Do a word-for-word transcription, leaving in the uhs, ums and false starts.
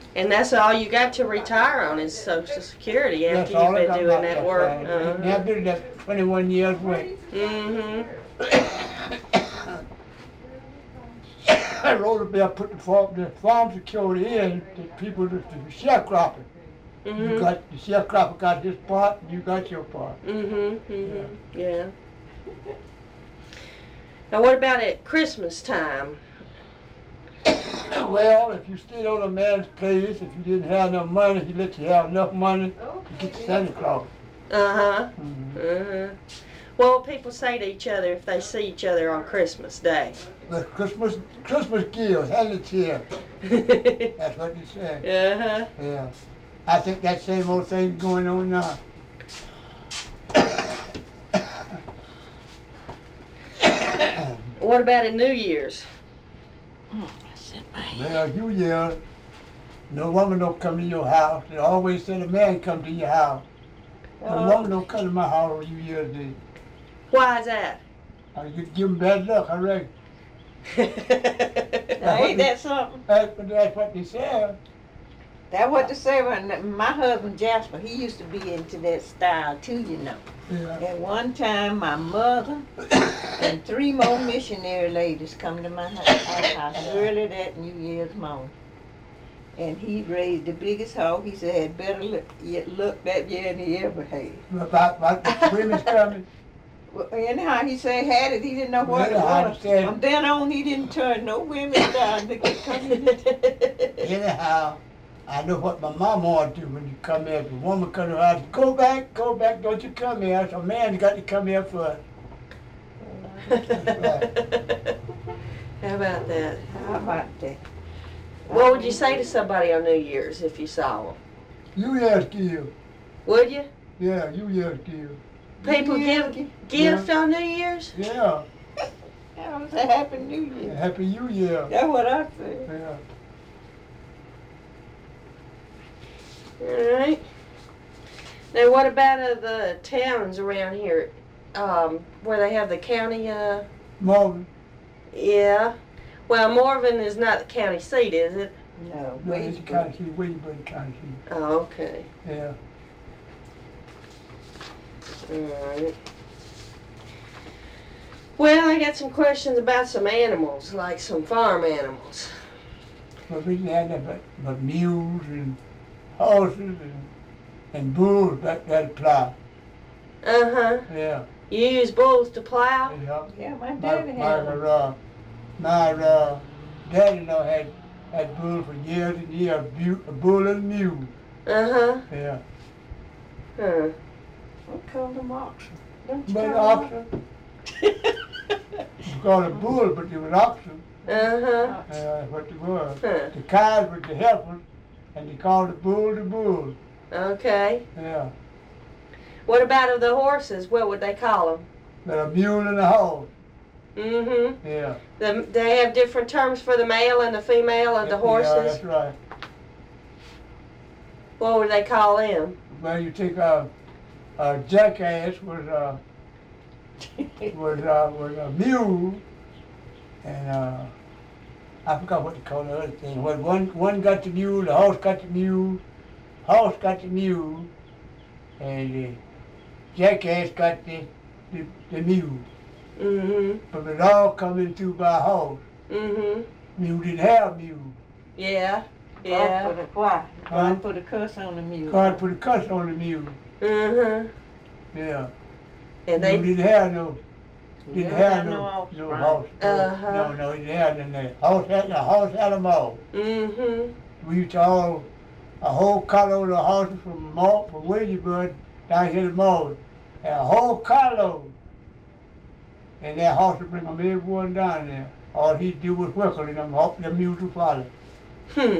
And that's all you got to retire on is Social Security after That's you've been doing that work. Uh-huh. I did that twenty-one years work. Mm-hmm. I wrote a bill, put the farm, the farm security in, the people, the, the sharecropper. Mm-hmm. You got, the sharecropper got his part, and you got your part. Mm-hmm. Mm-hmm. Yeah. yeah. Now what about at Christmas time? Well, if you stayed on a man's place, if you didn't have enough money, he let you have enough money to get the Santa Claus. Uh-huh. Mm-hmm. Uh-huh. What will people say to each other if they see each other on Christmas Day? The Christmas Christmas gift, hand it here. That's what they say. Uh-huh. Yeah. I think that same old thing going on now. What about in New Year's? Well, New Year, no woman don't come to your house. They always say a man come to your house. No Oh. woman don't come to my house on New Year's Day. Why is that? I could give them bad luck, I reckon. Now, ain't that something? That's, that's what they say. That what to say when my husband Jasper, he used to be into that style too, you know. Yeah. At one time, my mother and three more missionary ladies come to my house, house early that New Year's morning. And he raised the biggest hog. He said had better look, look that year than he ever had. About, about the women's coming. Well, anyhow, he said had it. He didn't know what Well, I it was. understand. From then on, he didn't turn no women down to get coming. Anyhow, I know what my mama ought to do when you come here. If a woman come to her house, go back, go back, don't you come here. So a man's got to come here first. That's right. How about that? How about that? What would you say to somebody on New Year's if you saw them? You Year's gift. Would you? Yeah, you Year's gift. People give gifts on New Year's? Yeah. That was a happy New Year. Happy New Year. That's what I said. Yeah. All right. Now, what about uh, the towns around here, um, where they have the county? Uh, Marvin. yeah. Well, Morven is not the county seat, is it? No, No, it's the Wadesboro. county seat, Wadesboro County seat. Oh, okay. Yeah. All right. Well, I got some questions about some animals, like some farm animals. But we had that, but, but mules and horses and, and bulls that, that plow. Uh-huh. Yeah. You use bulls to plow? Yeah. Yeah, my My, daddy my, had one. uh, my uh, daddy-in-law had, had bull for years and years, bu- a bull and a mule. Uh-huh. Yeah. Huh. We called them oxen. Don't you But call them oxen, we called it bull, but it was oxen. Uh-huh. oxen? Uh, that's what it was. Huh. The cows were the heifers, and they called the bull the bull. Okay. Yeah. What about of the horses? What would they call them? But a mule and a horse. Mm-hmm. Yeah. The, they have different terms for the male and the female of the Yeah, horses? that's right. What would they call them? Well, you take a, a jackass was a was a, was a mule, and uh, I forgot what they call the other thing. Well, one one got the mule, the horse got the mule, horse got the mule, and the jackass got the the, the mule. Mm-hmm. But it all coming through by horse. Mm-hmm. Mule didn't have mule. Yeah. God Yeah. put a, why? Huh? God put a curse on the mule. God put a cuss on the mule. Mm-hmm. Yeah. And Mule they didn't have no. You Didn't don't have have no, no no offspring. horse. No, Uh-huh. no, no, he didn't have none of that. Horse had, the horse had them all. mm-hmm. We used to all, a whole carload of horses from Malt, from Williamsburg down here to Malden. And a whole carload. And that horse would bring them everyone down there. All he'd do was whistle and them, hop- them mules would follow. Hmm.